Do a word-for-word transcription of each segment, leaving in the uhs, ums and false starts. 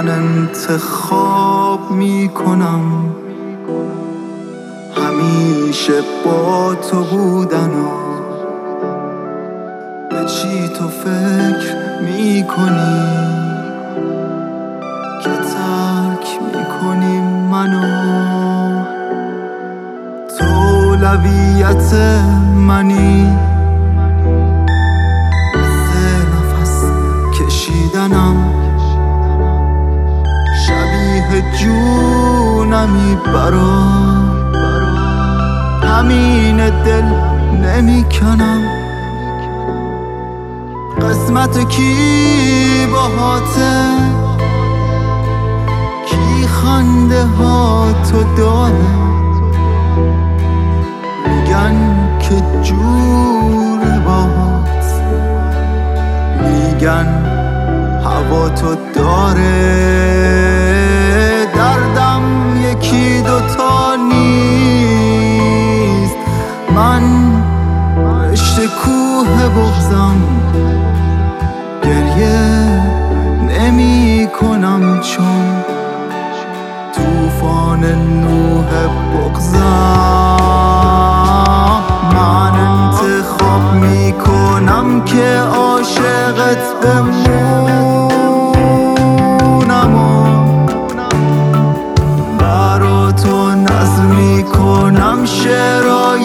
من انتخاب میکنم همیشه با تو بودن و به چی تو فکر میکنی که ترک میکنی منو؟ تو اولویت منی، مثل نفس کشیدنم، شبیه جونمی برات، همین دل نمیکنم. قسمت کی باهاته، کی خنده ها تو داره؟ میگن که جور باهات، میگن هوا تو داره. دردم یکی دوتا نیست، من رشته کوه بغضم، گریه نمی کنم چون توفان نوح بغضم. من انتخاب می کنم که عاشقت بمونم و برا تو نظم می کنم شعرهای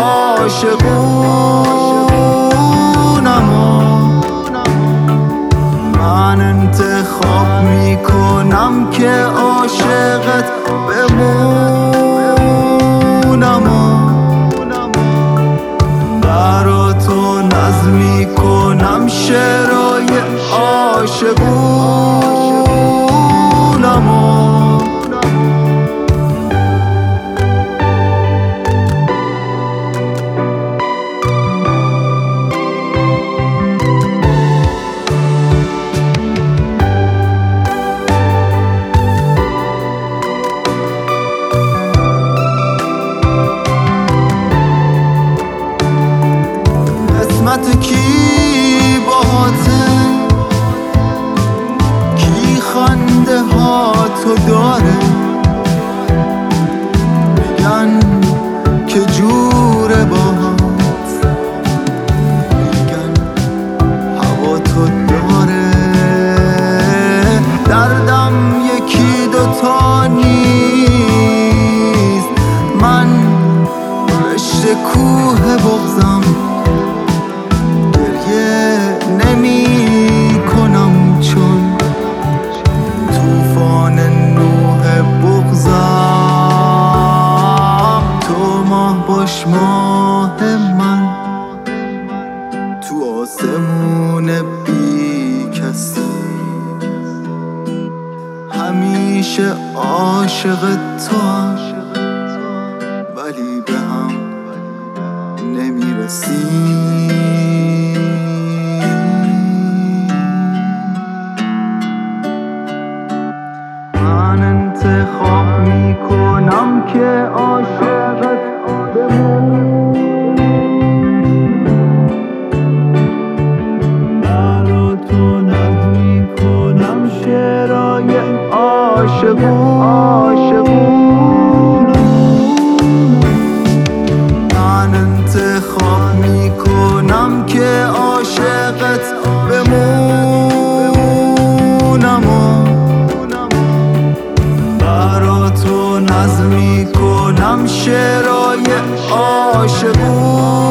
عاشقونم و من انتخاب می کنم که عاشقت بمونم و برا تو نظم می کنم شعرهای عاشقونم و قسمت کی باهاته، کی خنده ها تو داره؟ میگن که جور باهات، میگن هوا تو داره. دردم یکی دوتا نیست، من رشته کوه بغضم، نمی کنم چون توفان نوح بغضم. تو ماه باش ماه من، تو آسمون بی کسی، همیشه عاشق تو ولی به هم نمیرسی. من انتخاب می کنم که عاشقت بمونم، برا تو نظم می کنم شعرهای عاشقون. من انتخاب می کنم که عاشقت بمونم و برا تو نظم می کنم شعرهای عاشقون.